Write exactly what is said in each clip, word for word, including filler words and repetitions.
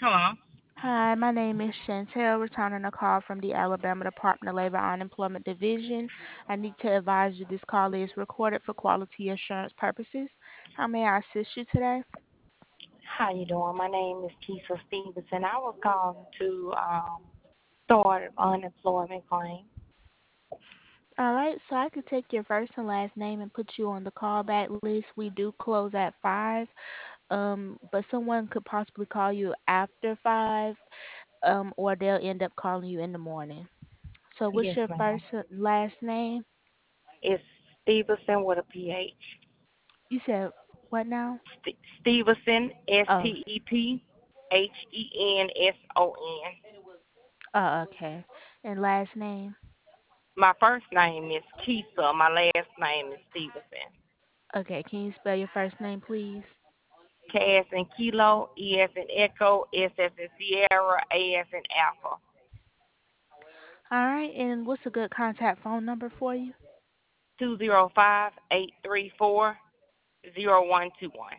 Hello. Hi, my name is Chantel, returning a call from the Alabama Department of Labor Unemployment Division. I need to advise you this call is recorded for quality assurance purposes. How may I assist you today? How you doing? My name is Keisha Stevenson. I was calling to um, start an unemployment claim. All right, so I could take your first and last name and put you on the callback list. We do close at five, um, but someone could possibly call you after five, um, or they'll end up calling you in the morning. So what's Yes, your ma'am. first and last name? It's Stevenson with a P H. You said what now? St- Stevenson, S Oh, T E P H E N S O N. oh, okay. And last name? My first name is Keisha. My last name is Stevenson. Okay, can you spell your first name, please? K as in Kilo, E as in Echo, S as in Sierra, A as in Alpha. All right, and what's a good contact phone number for you? Two zero five eight three four zero one two one.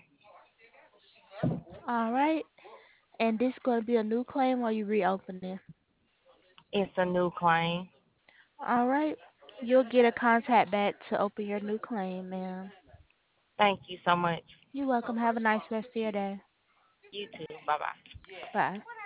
All right, and this going to be a new claim or you reopening? It's a new claim. All right, you'll get a contact back to open your new claim, ma'am. Thank you so much. You're welcome. Have a nice rest of your day. You too. Bye bye. Bye.